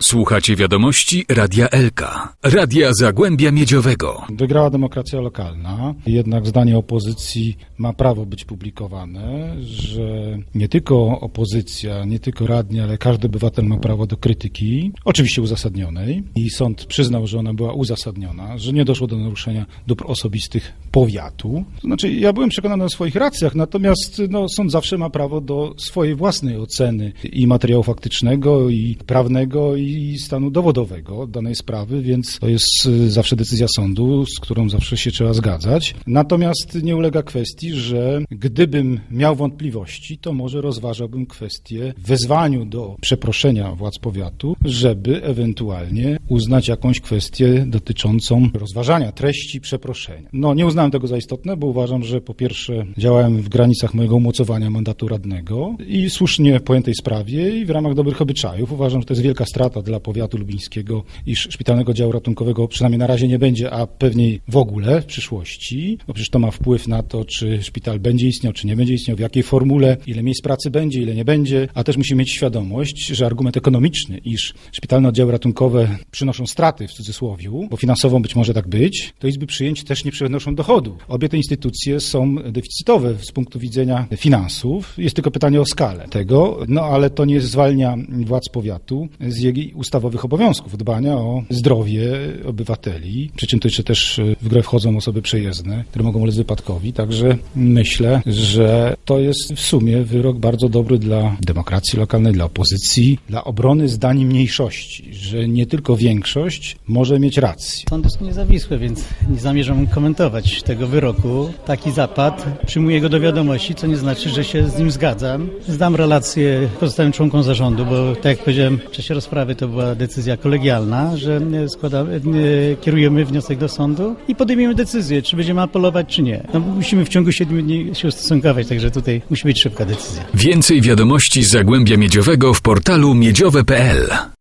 Słuchacie wiadomości Radia Elka, Radia Zagłębia Miedziowego. Wygrała demokracja lokalna, jednak zdanie opozycji ma prawo być publikowane, że nie tylko opozycja, nie tylko radni, ale każdy obywatel ma prawo do krytyki, oczywiście uzasadnionej, i sąd przyznał, że ona była uzasadniona, że nie doszło do naruszenia dóbr osobistych powiatu. To znaczy, ja byłem przekonany o swoich racjach, natomiast sąd zawsze ma prawo do swojej własnej oceny i materiału faktycznego, i prawnego, i stanu dowodowego danej sprawy, więc to jest zawsze decyzja sądu, z którą zawsze się trzeba zgadzać. Natomiast nie ulega kwestii, że gdybym miał wątpliwości, to może rozważałbym kwestię wezwaniu do przeproszenia władz powiatu, żeby ewentualnie uznać jakąś kwestię dotyczącą rozważania treści przeproszenia. Nie uznałem tego za istotne, bo uważam, że po pierwsze działałem w granicach mojego umocowania mandatu radnego i słusznie pojętej sprawie i w ramach dobrych obyczajów. Uważam, że to jest wielka strata dla powiatu lubińskiego, iż szpitalnego działu ratunkowego przynajmniej na razie nie będzie, a pewnie w ogóle w przyszłości, bo przecież to ma wpływ na to, czy szpital będzie istniał, czy nie będzie istniał, w jakiej formule, ile miejsc pracy będzie, ile nie będzie, a też musimy mieć świadomość, że argument ekonomiczny, iż szpitalne oddziały ratunkowe przynoszą straty w cudzysłowiu, bo finansowo być może tak być, to izby przyjęć też nie przynoszą dochodu. Obie te instytucje są deficytowe z punktu widzenia finansów. Jest tylko pytanie o skalę tego, ale to nie zwalnia władz powiatu z jej ustawowych obowiązków dbania o zdrowie obywateli. Przy czym to jeszcze też w grę wchodzą osoby przejezdne, które mogą ulec wypadkowi. Także myślę, że to jest w sumie wyrok bardzo dobry dla demokracji lokalnej, dla opozycji, dla obrony zdań mniejszości, że nie tylko większość może mieć rację. Sądy są niezawisłe, więc nie zamierzam komentować tego wyroku. Taki zapadł, przyjmuję go do wiadomości, co nie znaczy, że się z nim zgadzam. Zdam relację pozostałym członkom zarządu, bo tak jak powiedziałem w czasie rozprawy, to była decyzja kolegialna, że kierujemy wniosek do sądu i podejmiemy decyzję, czy będziemy apelować, czy nie. Musimy w ciągu 7 dni się ustosunkować, także tutaj musi być szybka decyzja. Więcej wiadomości z Zagłębia Miedziowego w portalu miedziowe.pl.